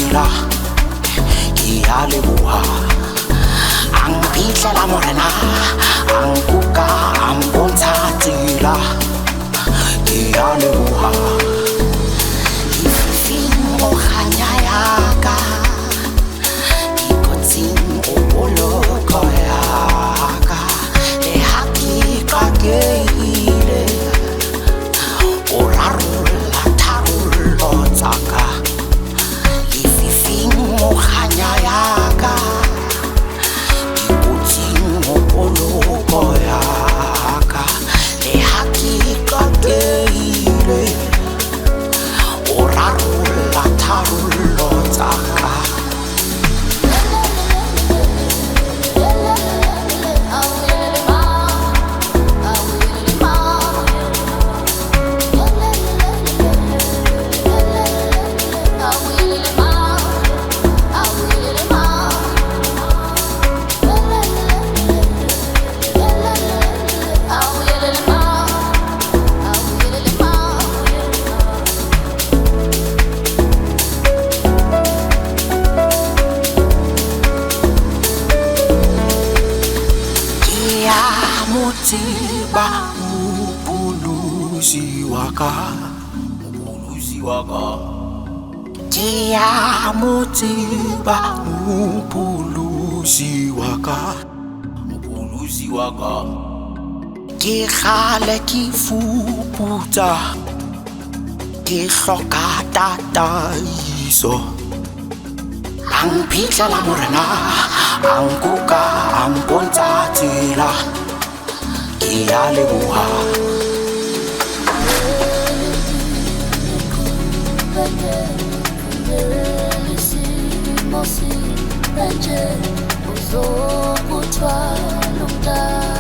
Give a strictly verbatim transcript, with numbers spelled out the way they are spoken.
tsela ke a leboha ang mphitlhela morena ang kuka ang bontsha tsela ke a leboha lefifing mo kganya yaka dikotsing o boloko yaka le ha ke qakeile o rarolla tharollo tsaka lefifing mo kganya yaka dikotsing o boloko yaka le ha ke qakeile o rarolla tharollo tsaka. Motiba upulusi waka upulusi waka Dia motiba upulusi waka upulusi waka Ke khale ke fuputsa ke hloka tataiso ang phitlhela morena ang kuka ang bontsha tsela ke a leboha Mosi, Benje, Uzo, Utwa, Lumda.